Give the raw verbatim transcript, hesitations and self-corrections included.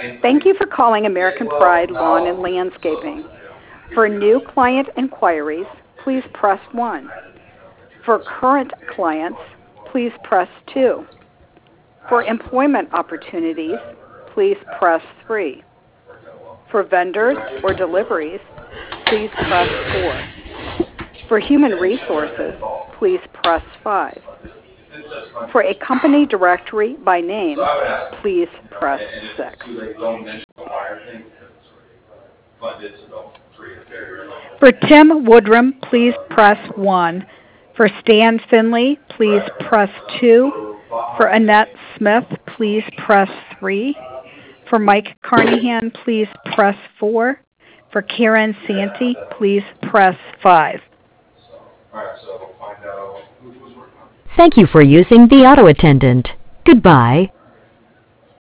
Thank you for calling American Pride Lawn and Landscaping. For new client inquiries, please press one. For current clients, please press two. For employment opportunities, please press three. For vendors or deliveries, please press four. For human resources, please press five. For a company directory by name, please press six. For Tim Woodrum, please press one. For Stan Finley, please press two. For Annette Smith, please press three. For Mike Carnahan, please press four. For Karen Santee, please press five. Thank you for using the auto attendant. Goodbye.